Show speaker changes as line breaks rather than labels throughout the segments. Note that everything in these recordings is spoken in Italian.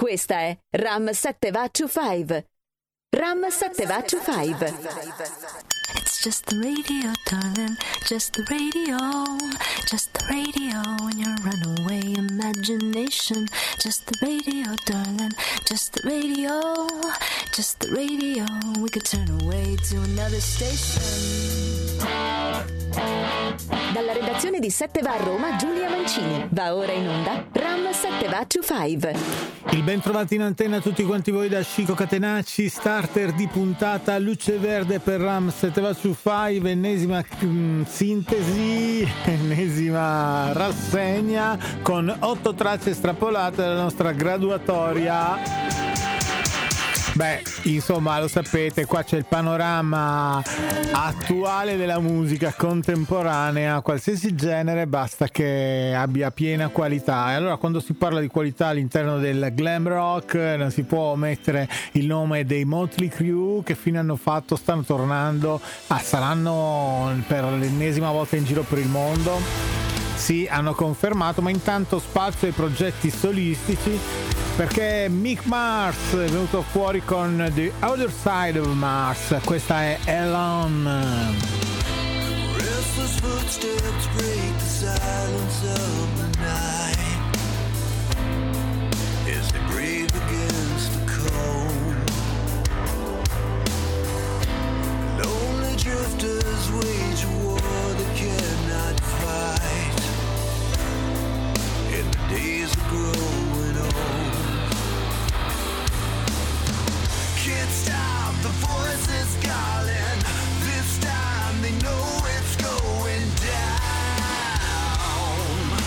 Questa è Ram 7 va to 5. Ram 7 va to 5.
It's just the radio, darling, just the radio, just the radio in your runaway imagination. Just the radio, darling, just the radio, just the radio. We could turn away to another station.
Dalla redazione di 7 va a Roma, Giulia Mancini. Va ora in onda Ram 7 va to 5.
Il ben trovati in antenna a tutti quanti voi da Chico Catenacci, starter di puntata luce verde per Ram 7 va to 5, ennesima sintesi, ennesima rassegna con 8 tracce estrapolate dalla nostra graduatoria. Beh, insomma, lo sapete, qua c'è il panorama attuale della musica contemporanea, qualsiasi genere, basta che abbia piena qualità. E allora, quando si parla di qualità all'interno del glam rock, non si può omettere il nome dei Motley Crue, che fine hanno fatto, stanno tornando, saranno per l'ennesima volta in giro per il mondo. Sì, hanno confermato, ma intanto spazio ai progetti solistici, perché Mick Mars è venuto fuori con The Other Side of Mars. Questa è Alone.
Restless footsteps break the silence of the night as they breathe against the cold. Lonely drifters wage a war they cannot fight, and the days are growing old. Can't stop the voices calling. This time they know it's going down.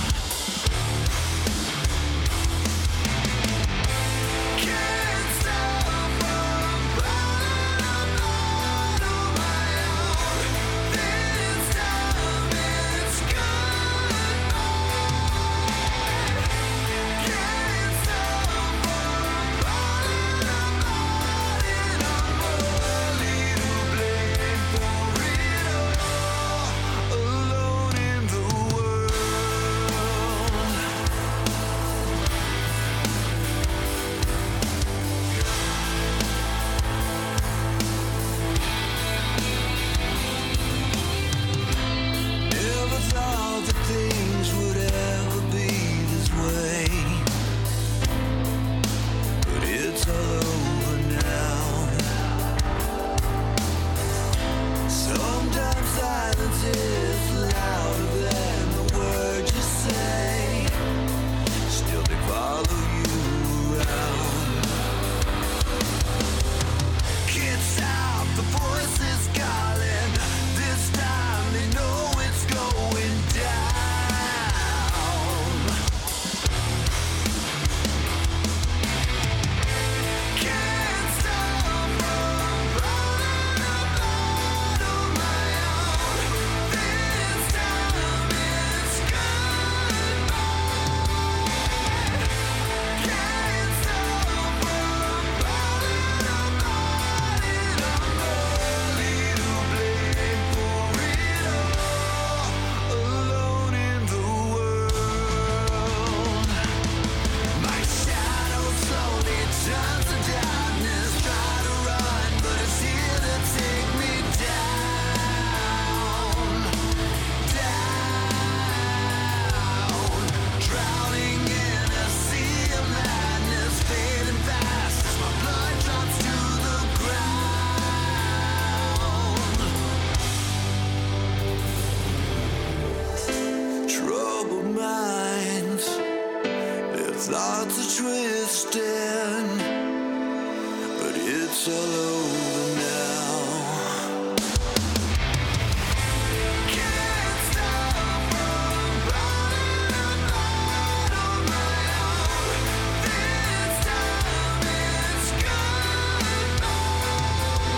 Can't stop from falling apart on my own. This time it's goodbye. Can't stop from falling apart, and I'm only to blame for it all. Alone in the world. Never thought that things would ever be this way, but it's all over now. Sometimes silence is louder than the words you say. Still they follow you around. Can't stop the voices calling. This time they know it's going down. Can't stop from falling apart on my own. This time it's goodbye. Can't stop from falling apart, and I'm only to blame for it all. Alone in the world. My shadow slowly turns to darkness. Try to run, but it's here to take me down, down. Drowning in a sea of madness, fading fast as my blood drops to the ground. Troubled minds, their thoughts are twisting, but it's all over now. Can't stop from falling apart on my own. This time it's goodbye.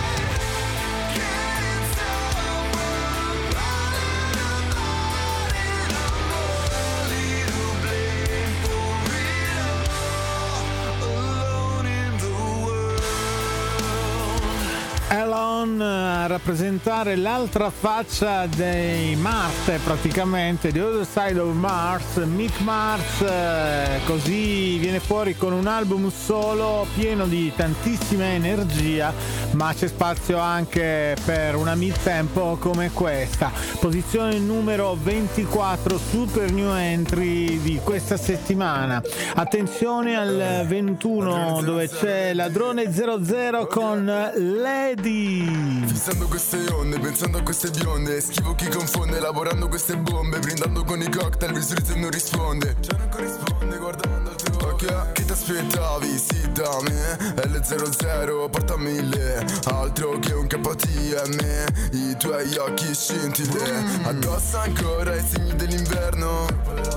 Can't stop from falling apart, and I'm only to blame for it all. Alone in the world.
Alone Simpson a rappresentare l'altra faccia dei Marte, praticamente The Other Side of Mars. Mick Mars così viene fuori con un album solo pieno di tantissima energia, ma c'è spazio anche per una mid-tempo come questa. Posizione numero 24, super new entry di questa settimana. Attenzione al 21 dove c'è Ladrone 00 con Lady.
Fissando queste onde, pensando a queste bionde, schivo chi confonde, lavorando queste bombe, brindando con i cocktail, mi sorride e non risponde. Cioè non corrisponde, guardando al tuo occhio. Che ti aspettavi? Sì, da me L00 porta 1000, altro che un KTM, i tuoi occhi scintille. Addosso ancora i segni dell'inverno,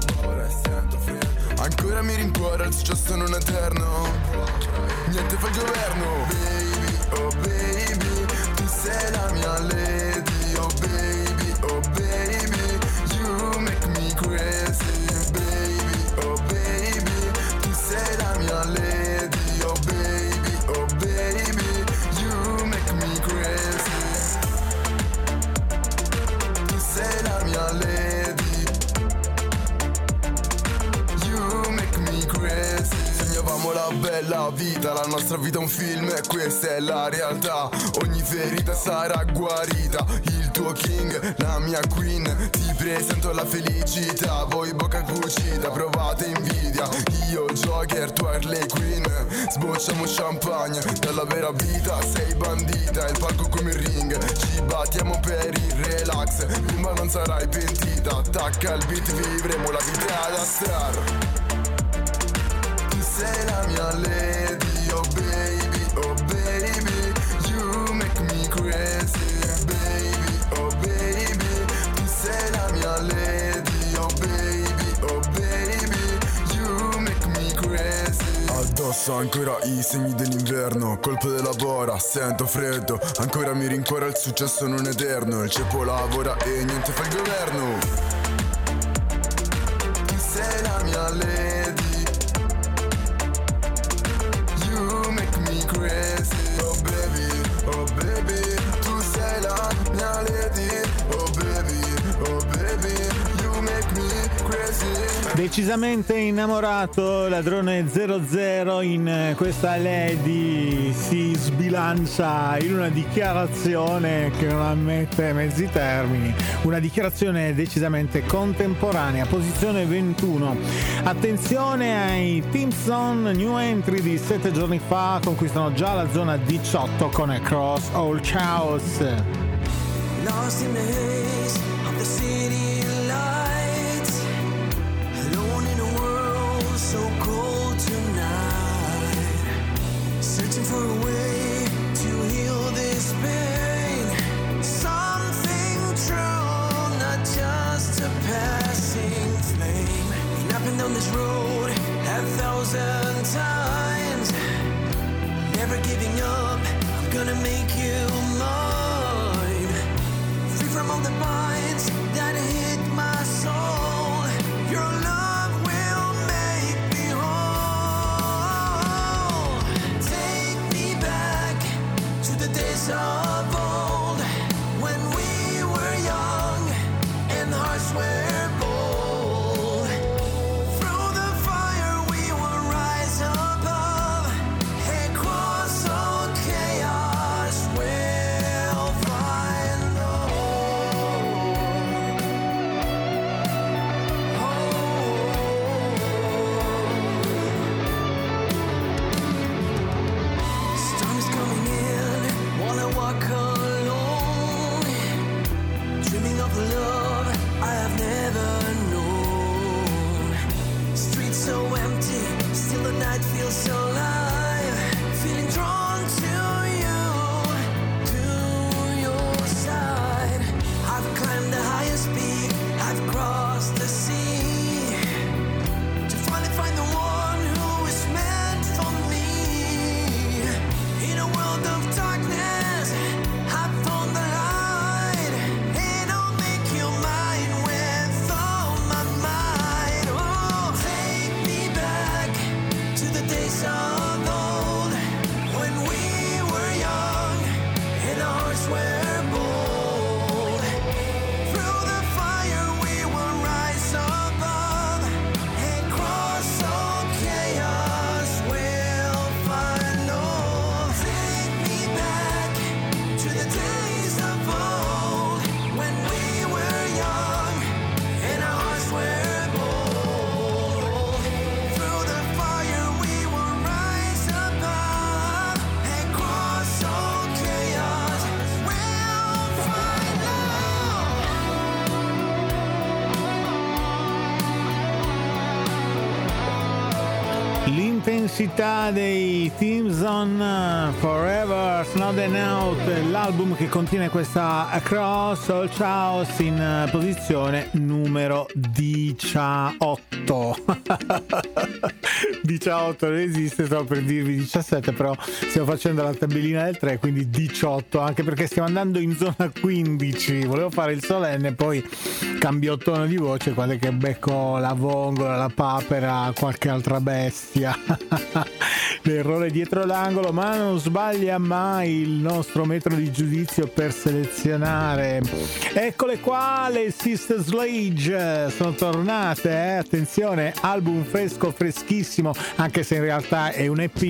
ancora mi rincuora il successo non eterno. Niente fa il governo. Baby, oh baby, tu sei la mia lady. Oh baby, oh baby, you make me crazy. Baby, oh baby, tu sei la mia lady. Oh baby, oh baby, you make me crazy. Tu sei la mia lady, you make me crazy. Sognavamo la bella vita, la nostra vita è un film e questa è la realtà. Ogni ferita sarà guarita, il tuo king, la mia queen. Ti presento la felicità, voi bocca cucita, provate invidia. Io Joker, tu Harley Quinn, sbocciamo champagne, dalla vera vita sei bandita. Il palco come il ring, ci battiamo per il relax, prima non sarai pentita. Attacca il beat, vivremo la vita da star. Sei la mia lady, oh baby, oh baby, you make me crazy. Baby, oh baby, tu sei la mia lady, oh baby, oh baby, you make me crazy. Addosso ancora i segni dell'inverno, colpo della bora, sento freddo, ancora mi rincuora il successo non eterno. Il ceppo lavora e niente fa il governo. Tu sei la mia lady, crazy, oh baby, tu sei la mia lady, oh baby, you make me crazy.
Decisamente innamorato Ladrone 00 in questa Lady, si sbilancia in una dichiarazione che non ammette mezzi termini, una dichiarazione decisamente contemporanea. Posizione 21. Attenzione ai Simpson, new entry di 7 giorni fa, conquistano già la zona 18 con Across All Chaos.
Lost in the haze of the city lights, alone in a world so cold tonight, searching for a way to heal this pain, something true, not just a passing flame. Been up and down this road 1,000 times, never giving up, I'm gonna make you mine. Free from all the binds that hit my soul, your love will make me whole. Take me back to the days of old, when we were young and hearts were bold. Through the fire we will rise above, and cross all chaos we'll find love.
L'intensità dei Teams on Forever Snowed and Out, l'album che contiene questa Across All Chaos in posizione numero 18. 18 non esiste, stavo per dirvi 17, però stiamo facendo la tabellina del 3, quindi 18, anche perché stiamo andando in zona 15. Volevo fare il solenne, poi cambio tono di voce quando è che becco la vongola, la papera, qualche altra bestia. L'errore dietro l'angolo, ma non sbaglia mai il nostro metro di giudizio per selezionare. Eccole qua, le Sister Sledge sono tornate, attenzione, album fresco, freschissimo, anche se in realtà è un EP.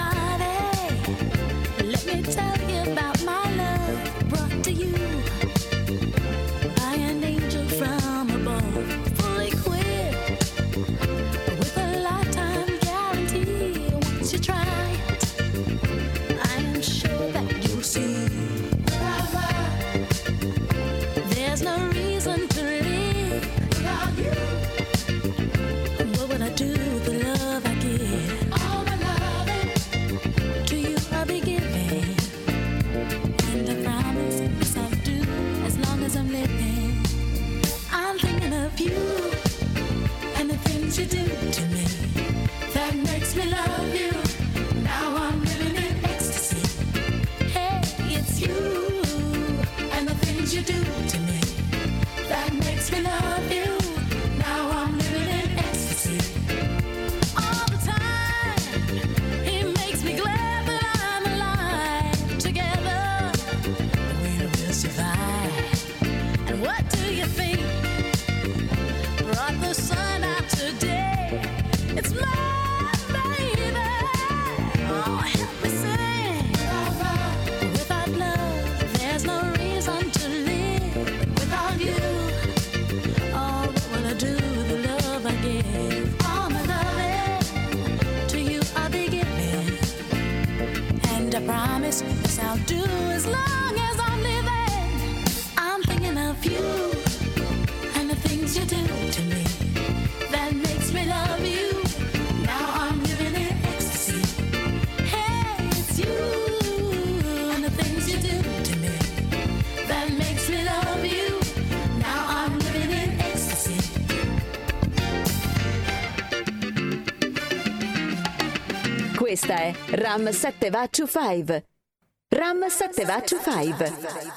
Questa è Ram 7 va to 5. Ram 7 va to 5.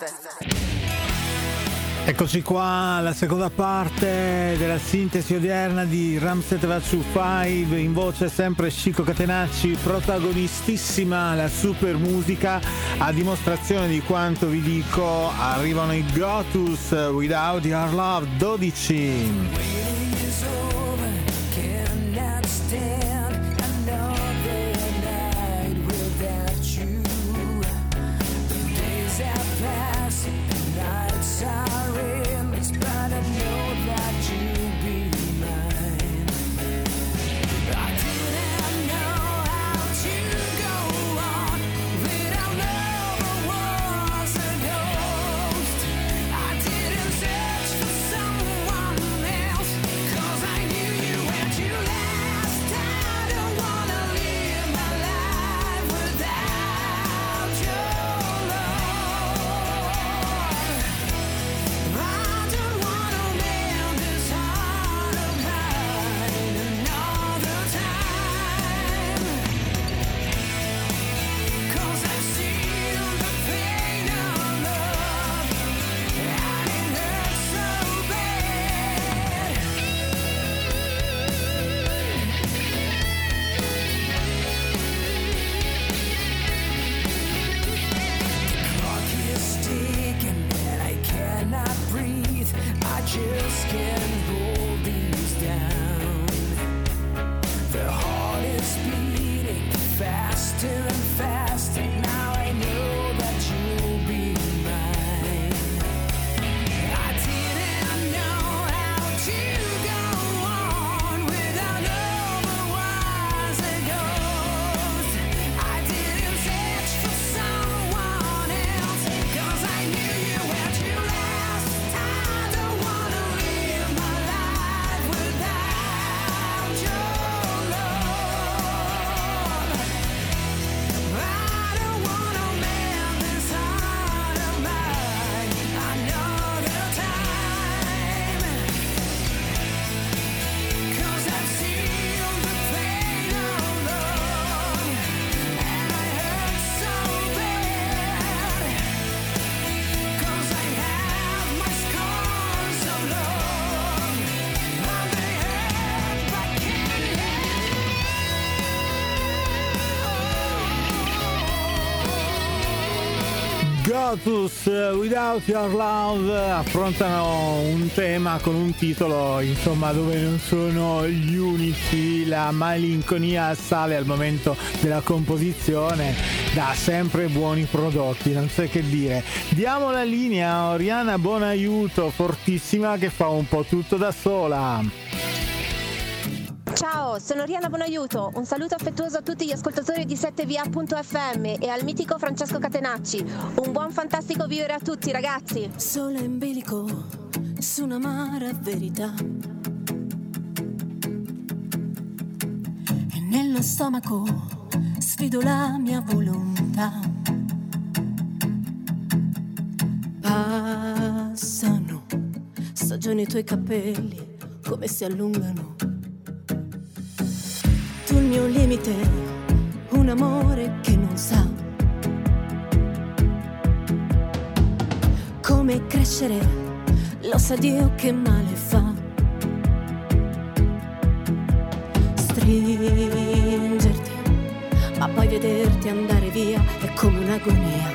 Eccoci qua, la seconda parte della sintesi odierna di Ram 7 va to 5, in voce sempre Chico Catenacci, protagonistissima la super musica, a dimostrazione di quanto vi dico arrivano i Gotus, Without Your Love 12. Gotus, Without Your Love, affrontano un tema con un titolo, insomma, dove non sono gli unici. La malinconia sale al momento della composizione, dà sempre buoni prodotti, non so che dire. Diamo la linea a Oriana Bonaiuto, fortissima, che fa un po' tutto da sola.
Ciao, sono Oriana Bonaiuto, un saluto affettuoso a tutti gli ascoltatori di 7via.fm e al mitico Francesco Catenacci. Un buon fantastico vivere a tutti, ragazzi.
Sole in bilico su un'amara verità, e nello stomaco sfido la mia volontà. Passano stagioni, i tuoi capelli come si allungano. Tu il mio limite, un amore che non sa come crescere, lo sa Dio che male fa. Stringerti, ma poi vederti andare via è come un'agonia.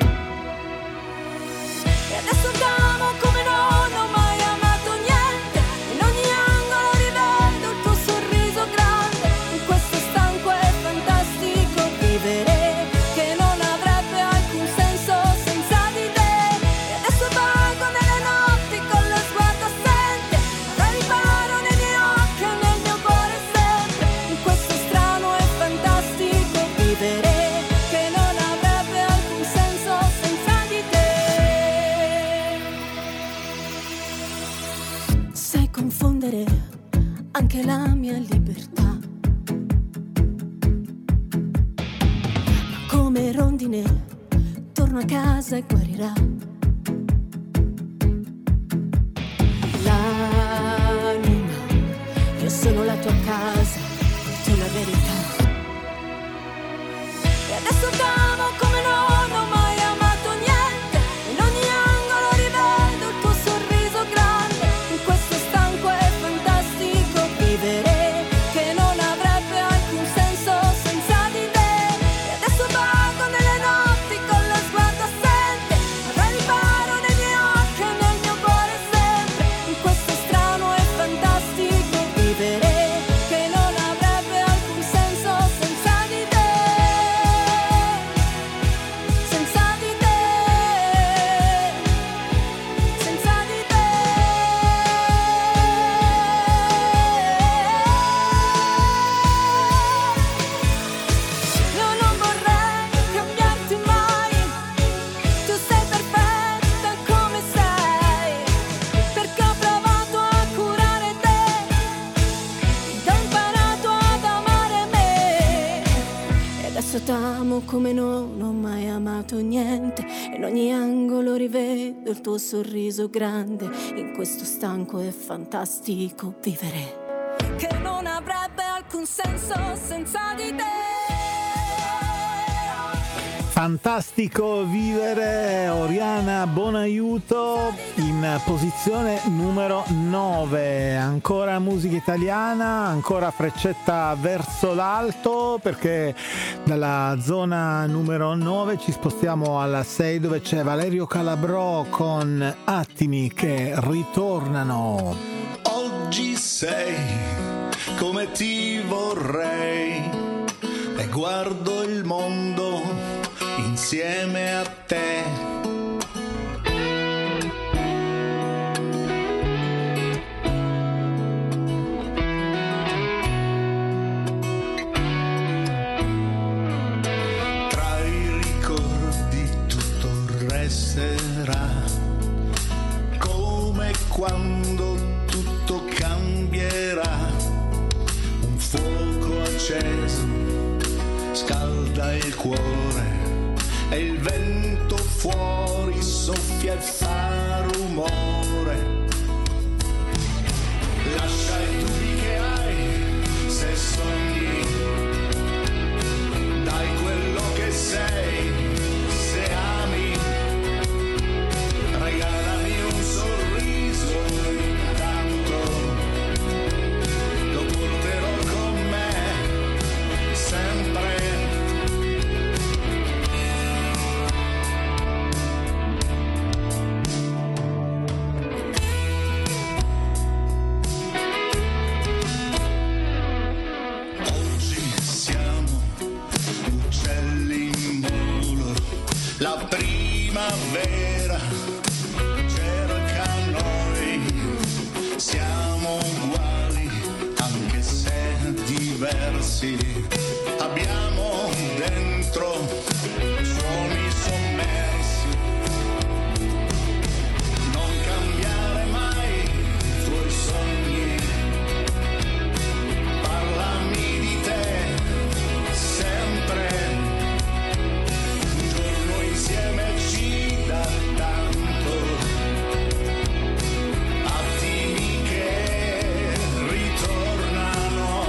E adesso t'amo come non ho mai amato niente, in ogni angolo rivedo il tuo sorriso grande, in questo stanco e fantastico vivere che non avrebbe alcun senso senza di te. E adesso vago nelle notti con lo sguardo assente, avrai riparo nei miei occhi e nel mio cuore sempre, in questo strano e fantastico vivere che non avrebbe alcun senso senza di te. Sai confondere anche la mia libertà, ma come rondine torno a casa e guarirà. L'anima, io sono la tua casa, e tu la verità. E adesso t'amo come non ho mai amato niente, in ogni angolo rivedo il tuo sorriso grande, in questo stanco e fantastico vivere che non avrebbe alcun senso senza di te. E adesso vago nelle notti con lo sguardo assente, avrai riparo nei miei occhi e nel mio cuore sempre, in questo strano e fantastico vivere che non avrebbe alcun senso senza di te. Senza di te, senza di te. Io non vorrei cambiarti mai, tu sei perfetta come sei, perché ho provato a curare te ed ho imparato ad amare me. E adesso t'amo come non ho mai amato niente, in ogni angolo rivedo il tuo sorriso grande, in questo stanco e fantastico vivere che non avrebbe alcun senso senza di te.
Fantastico vivere, Oriana Bonaiuto in posizione numero 9. Ancora musica italiana, ancora freccetta verso l'alto, perché dalla zona numero 9 ci spostiamo alla 6, dove c'è Valerio Calabrò con Attimi che ritornano.
Oggi sei come ti vorrei e guardo il mondo insieme a te. Tra i ricordi tutto resterà, come quando tutto cambierà. Un fuoco acceso scalda il cuore e il vento fuori soffia e fa rumore. Lascia i dubbi che hai, se sogni, dai quello che sei, se ami, regalami un sorriso intanto, lo porterò con me sempre. primavera cerca noi, siamo uguali anche se diversi, abbiamo dentro suoni sommersi, non cambiare mai i tuoi sogni, parlami di te sempre, un giorno insieme ci dà tanto, attimi che ritornano.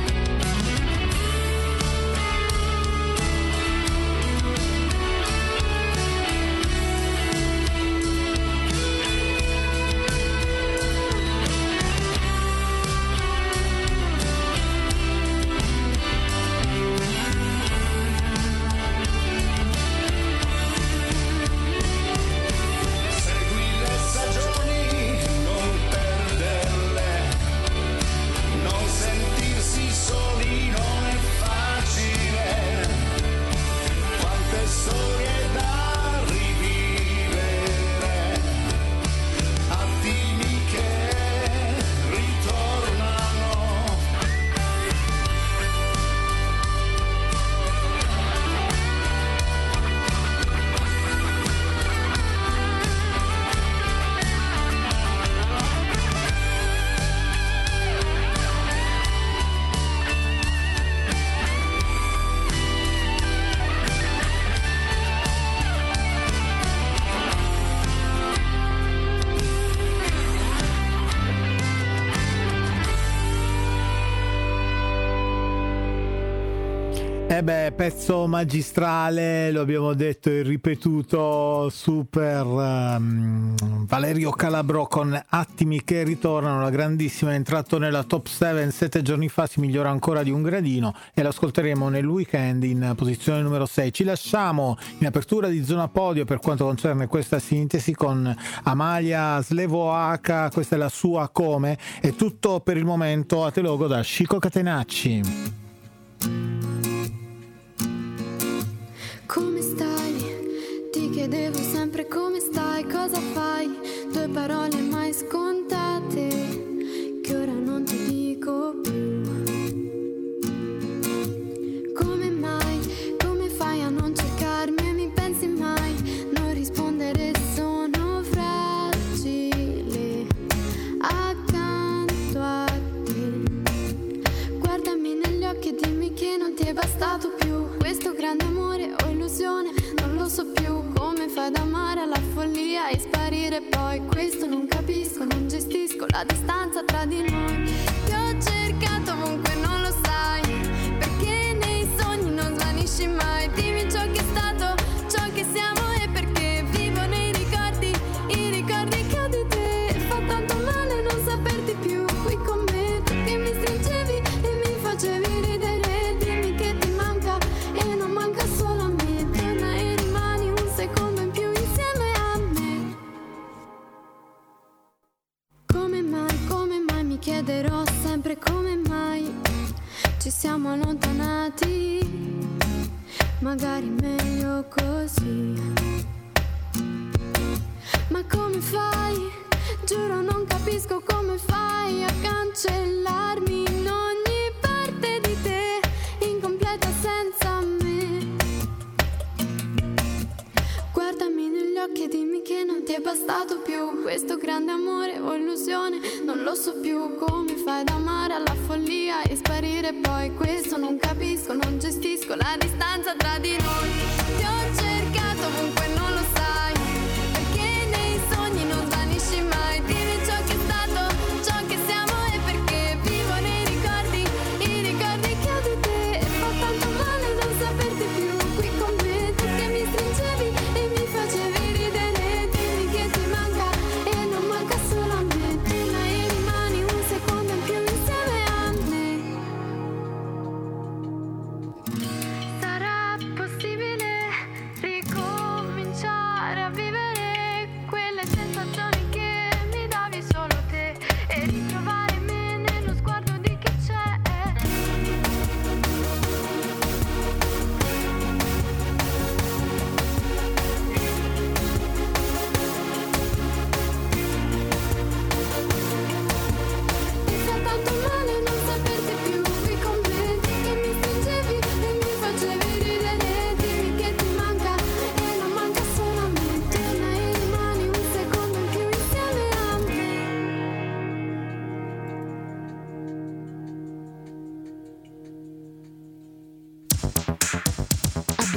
Segui le stagioni, non perderle, non sentirsi soli non è facile, quante storie da rivivere, attimi che ritornano.
Pezzo magistrale, lo abbiamo detto e ripetuto, super Valerio Calabrò con Attimi che ritornano, la grandissima, è entrato nella top 7 7 giorni fa, si migliora ancora di un gradino e lo ascolteremo nel weekend in posizione numero 6. Ci lasciamo in apertura di Zona Podio per quanto concerne questa sintesi con Amalia Slevoaca, questa è la sua Come, è tutto per il momento, a te logo da Chico Catenacci.
Come stai? Ti chiedevo sempre come stai, cosa fai? Due parole mai scontate che ora non ti dico più. Come mai? Come fai a non cercarmi e mi pensi mai? Non rispondere, sono fragile accanto a te. Guardami negli occhi e dimmi che non ti è bastato più questo grande amore o illusione, non lo so più. Come fai ad amare alla follia e sparire poi? Questo non capisco, non gestisco la distanza tra di noi. Ti ho cercato ovunque, non lo sai, perché nei sogni non svanisci mai. Dimmi ciò che è stato, ciò che siamo e perché vivo nei ricordi, i ricordi che ho di te. Fa tanto male non saperti più qui con me, tu che mi stringevi e mi facevi ridere. Dimmi che ti manca e non manca solo a me. Torna e rimani un secondo in più insieme a me. Come mai mi chiederò sempre come mai ci siamo allontanati. Magari meglio così. Ma come fai? Giuro non capisco come fai a cancellarmi in ogni parte di te, incompleta senza me. Guardami negli occhi e dimmi che non ti è bastato più questo grande amore o illusione, non lo so più. Come fai ad amare alla follia e sparire poi? Questo non capisco, non gestisco la distanza tra di noi. Ti ho cercato ovunque, non lo sai, perché nei sogni non svanisci mai. Dimmi ciò che è stato, ciò che siamo e perché vivo nei ricordi, i ricordi che ho di te. Fa tanto male non saperti più qui con me, tu che mi stringevi e mi facevi ridere. Dimmi che ti manca e non manca solo a me. Torna e rimani un secondo in più insieme a me. Sarà possibile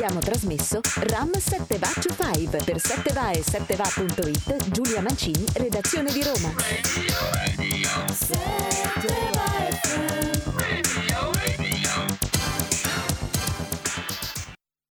abbiamo trasmesso Ram 7 Va to 5 per 7va e 7va.it. Giulia Mancini, redazione di Roma.
Radio. 7 Va FM.